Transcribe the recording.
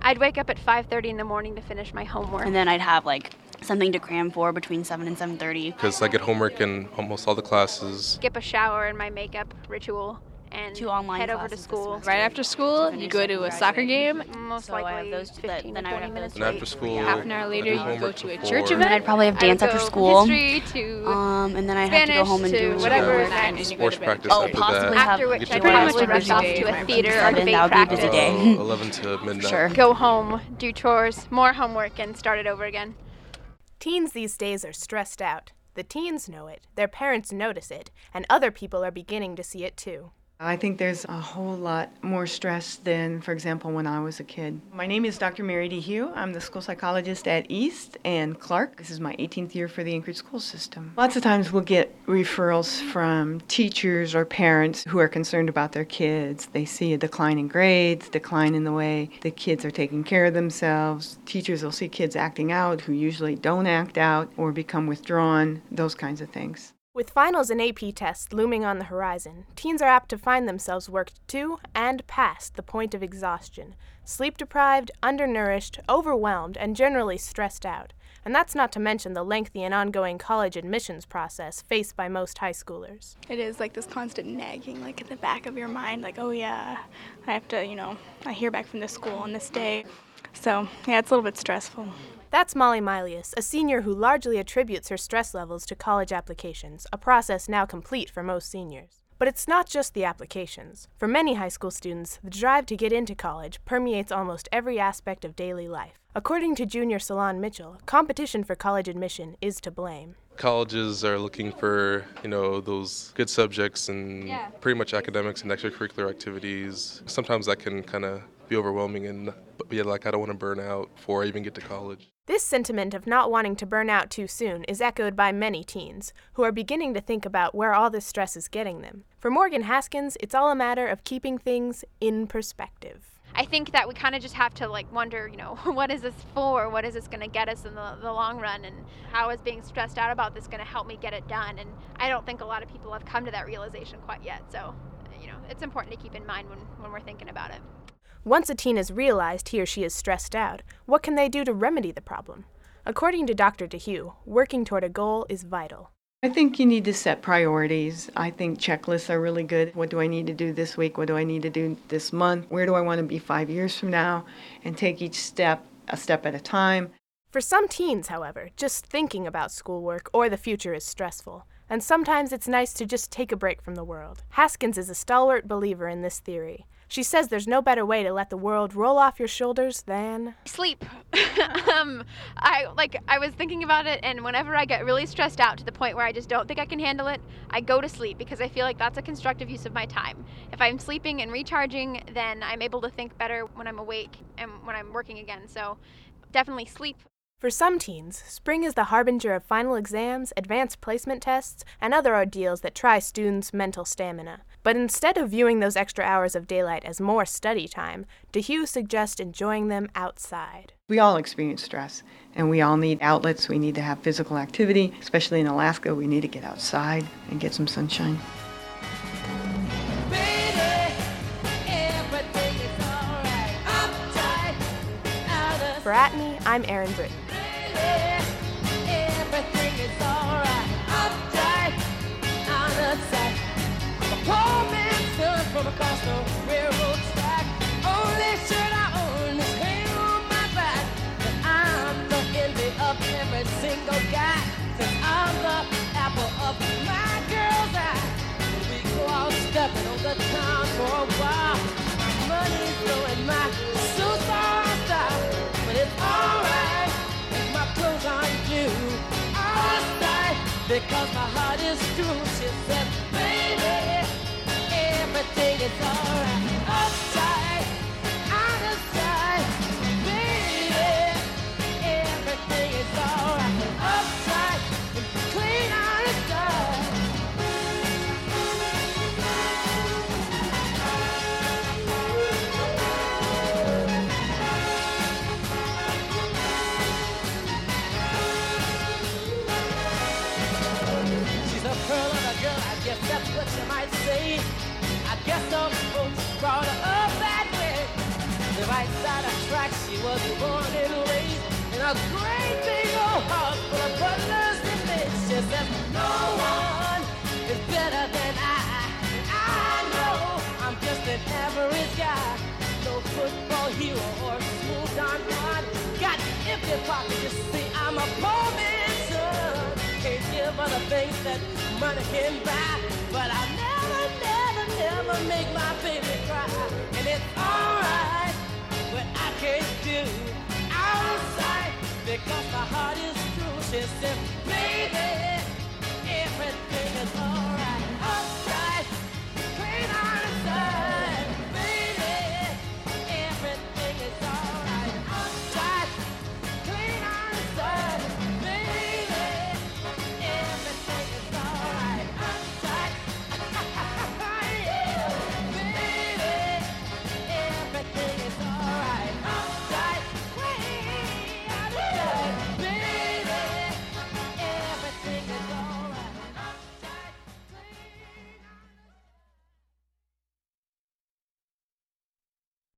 I'd wake up at 5:30 in the morning to finish my homework. And then I'd have something to cram for between 7 and 7:30. Because I get homework in almost all the classes. Skip a shower and my makeup ritual and 2 online head over to classes school. Right after school, you go to a soccer game. Most So I have likely those 15 then to I would 20 have minutes those And late. after school, Half an hour later, I do you go homework to a before. church And then event. I'd probably have dance I would after go school. History to And then I'd have to go Spanish home and to do whatever Sure. next. And you go Sports to bed. practice Oh, after possibly that. have After which Get I'd your pretty probably much a rush busy off day to for a my theater or 7, debate that would be a busy practice. day. 11 to midnight. Sure. Go home, do chores, more homework, and start it over again. Teens these days are stressed out. The teens know it, their parents notice it, and other people are beginning to see it too. I think there's a whole lot more stress than, for example, when I was a kid. My name is Dr. Mary D. Hugh. I'm the school psychologist at East and Clark. This is my 18th year for the Anchorage school system. Lots of times we'll get referrals from teachers or parents who are concerned about their kids. They see a decline in grades, decline in the way the kids are taking care of themselves. Teachers will see kids acting out who usually don't act out or become withdrawn, those kinds of things. With finals and AP tests looming on the horizon, teens are apt to find themselves worked to and past the point of exhaustion, sleep-deprived, undernourished, overwhelmed, and generally stressed out. And that's not to mention the lengthy and ongoing college admissions process faced by most high schoolers. It is this constant nagging, in the back of your mind, oh yeah, I have to, I hear back from this school on this day. So, yeah, it's a little bit stressful. That's Molly Milius, a senior who largely attributes her stress levels to college applications, a process now complete for most seniors. But it's not just the applications. For many high school students, the drive to get into college permeates almost every aspect of daily life. According to junior Salon Mitchell, competition for college admission is to blame. Colleges are looking for, those good subjects and pretty much academics and extracurricular activities. Sometimes that can kind of be overwhelming and be I don't want to burn out before I even get to college. This sentiment of not wanting to burn out too soon is echoed by many teens, who are beginning to think about where all this stress is getting them. For Morgan Haskins, it's all a matter of keeping things in perspective. I think that we kind of just have to wonder, what is this for? What is this going to get us in the long run? And how is being stressed out about this going to help me get it done? And I don't think a lot of people have come to that realization quite yet. So, it's important to keep in mind when we're thinking about it. Once a teen has realized he or she is stressed out, what can they do to remedy the problem? According to Dr. DeHue, working toward a goal is vital. I think you need to set priorities. I think checklists are really good. What do I need to do this week? What do I need to do this month? Where do I want to be 5 years from now? And take each step, a step at a time. For some teens, however, just thinking about schoolwork or the future is stressful. And sometimes it's nice to just take a break from the world. Haskins is a stalwart believer in this theory. She says there's no better way to let the world roll off your shoulders than sleep. I was thinking about it, and whenever I get really stressed out to the point where I just don't think I can handle it, I go to sleep because I feel like that's a constructive use of my time. If I'm sleeping and recharging, then I'm able to think better when I'm awake and when I'm working again. So definitely sleep. For some teens, spring is the harbinger of final exams, advanced placement tests, and other ordeals that try students' mental stamina. But instead of viewing those extra hours of daylight as more study time, DeHue suggests enjoying them outside. We all experience stress, and we all need outlets. We need to have physical activity. Especially in Alaska, we need to get outside and get some sunshine. For Atney, I'm Erin Britton. From across the railroad track, only shirt I own is hanging on my back. But I'm the envy of every single guy, 'cause I'm the apple of my girl's eye. We go out stepping on the town for a while. Money's blowing my suits are style, but it's alright if my clothes aren't new. Outside, because my heart is true. She said, baby, everything is alright. Upside, out of sight, baby. Everything is alright. Upside, clean out of sight. track. She was born and raised in a great big old house full of butlers and maids. She says, no one is better than I. And I know I'm just an average guy. No football hero or smooth Don Juan. Got empty pockets, you see, I'm a poor man's son. Can't give her the things that money can buy. But I'll never make my baby cry. And it's alright what I can't do outside, because my heart is true. She said,